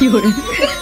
有人。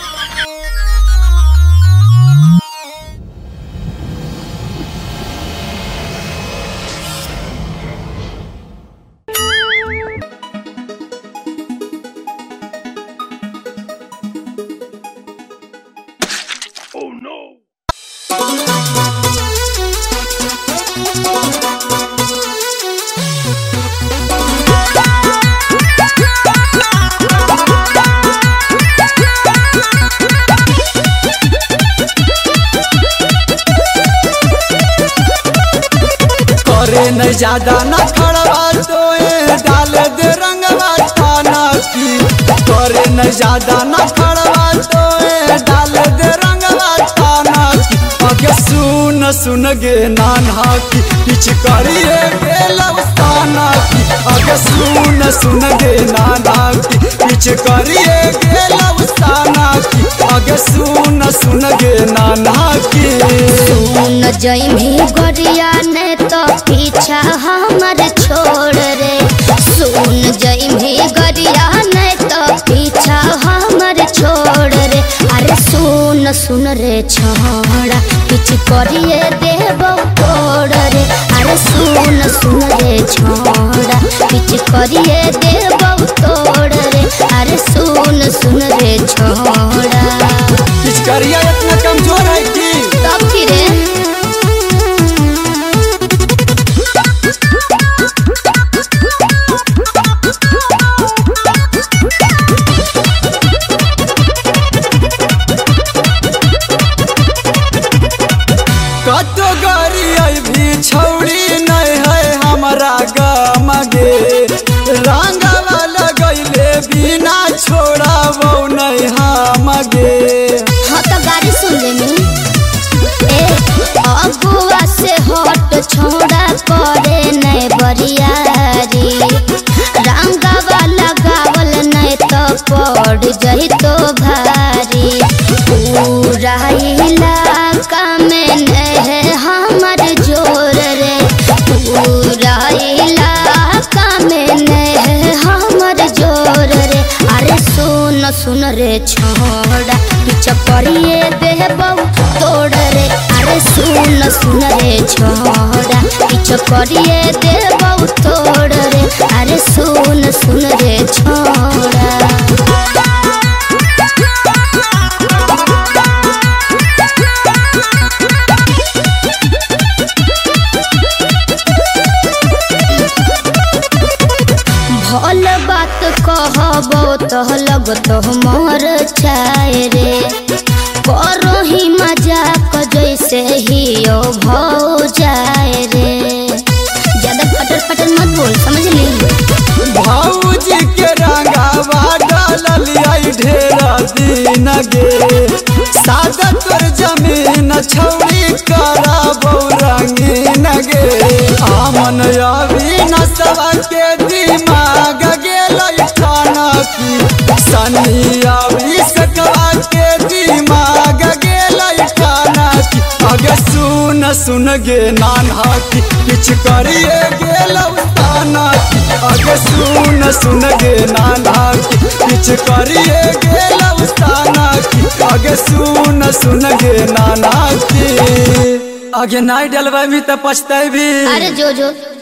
नहीं ज्यादा न खड़वा तो डाल दे रंगवा थाना की करे नहीं ज्यादा न खड़वा तो डाल दे रंगवा थाना की आगे सुन सुन गे नाना की पीछे करिए बेलवस्ताना की आगे सुन सुन गे नाना की पीछे करिए बेलवस्ताना की आगे सुन सुन गे नाना की सुन जइमी गरिया ने तो पीछा हमर छोड़ रे सुन जइमी गरिया ने तो पीछा हमर छोड़ रे अरे सुन सुन रे छोड़ा पीछे करिए देबो तोड़ रे अरे सुन सुन रे छोड़ा पीछे करिए देबो तोड़ रे अरे सुन सुन रे छोड़ा गरिया इतना कमजोर है कि तब फिरे कतो गरिया भी छौड़ी नहीं है हमारा गम गे रंगवा लगैले बिना छोड़ा वो नहीं हम गे। हाँ तो गाड़ी सुन लेनी अगुआ से हट छोड़ा करे नहीं बरियारी रंगवा लगावल नहीं तो पड़ जाई तो भारी पूरा इलाका में नहीं हमर जोर रे पूरा इलाका में नहीं हमर जोर रे अरे सुन सुन रे छोड़ा पीछे करिए देबो तोड़ रे अरे सुन सुन रे छोड़ा पीछे करिए देबो तोड़ रे अरे सुन सुन रे छोड़ा भल बात कहबो तो लगत मोर छाए रे करो ही मजाक जैसे ही ओ भौ जाए रे ज्यादा फटर फटर मत बोल समझ ली भौजी के रंगावा डालिया ढेरा दिन गे सादा तोर जमीन छौड़ी करा रंगीन गे आमन अभी नसवा के दिमाग गेल थाना की सनिया भी सकवा के दिमाग गेल थाना की आगे सुन सुन गे नाना की किछ करिए गेल थाना की आगे सुन सुन गे नाना की किछ करिए गेल थाना की आगे सुन सुन गे नाना की आगे नहीं डलवा भी तो पछताई भी अरे जो